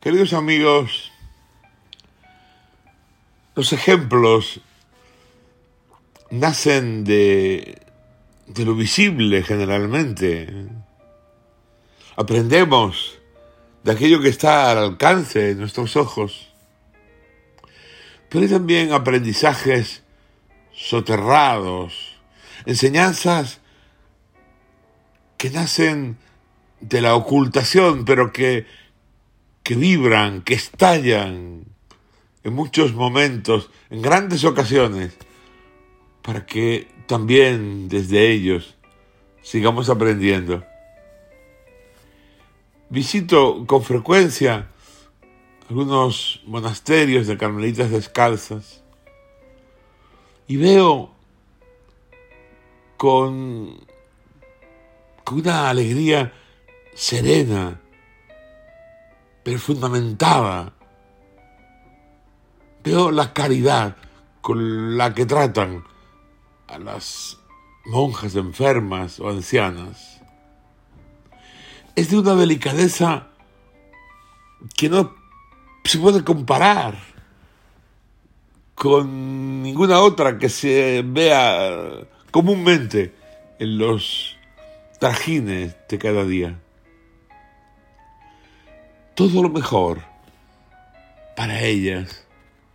Queridos amigos, los ejemplos nacen de lo visible generalmente. Aprendemos de aquello que está al alcance de nuestros ojos. Pero hay también aprendizajes soterrados, enseñanzas que nacen de la ocultación, pero que vibran, que estallan en muchos momentos, en grandes ocasiones, para que también desde ellos sigamos aprendiendo. Visito con frecuencia algunos monasterios de carmelitas descalzas y veo con una alegría serena, pero fundamentada. Veo la caridad con la que tratan a las monjas enfermas o ancianas. Es de una delicadeza que no se puede comparar con ninguna otra que se vea comúnmente en los trajines de cada día. Todo lo mejor para ellas.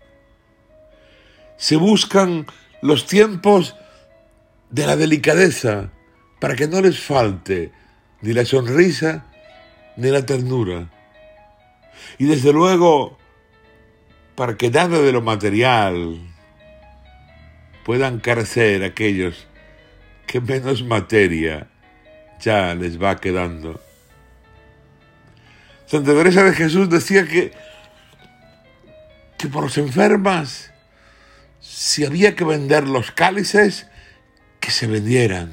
Se buscan los tiempos de la delicadeza para que no les falte ni la sonrisa ni la ternura. Y desde luego, para que nada de lo material puedan carecer aquellos que menos materia ya les va quedando. Santa Teresa de Jesús decía que por los enfermas, si había que vender los cálices, que se vendieran.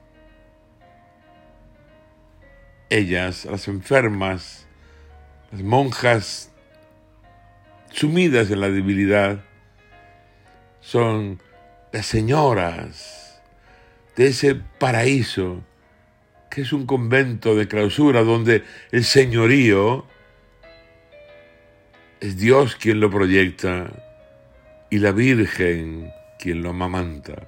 Ellas, las enfermas, las monjas sumidas en la debilidad, son las señoras de ese paraíso que es un convento de clausura donde el señorío es Dios quien lo proyecta y la Virgen quien lo amamanta.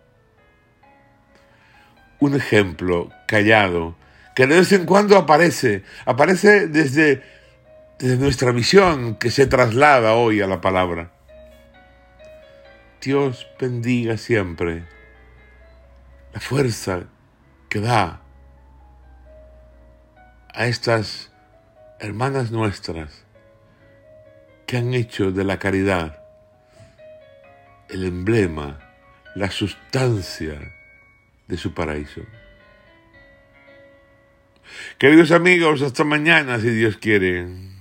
Un ejemplo callado que de vez en cuando aparece desde nuestra visión que se traslada hoy a la palabra. Dios bendiga siempre la fuerza que da a estas hermanas nuestras que han hecho de la caridad el emblema, la sustancia de su paraíso. Queridos amigos, hasta mañana si Dios quiere.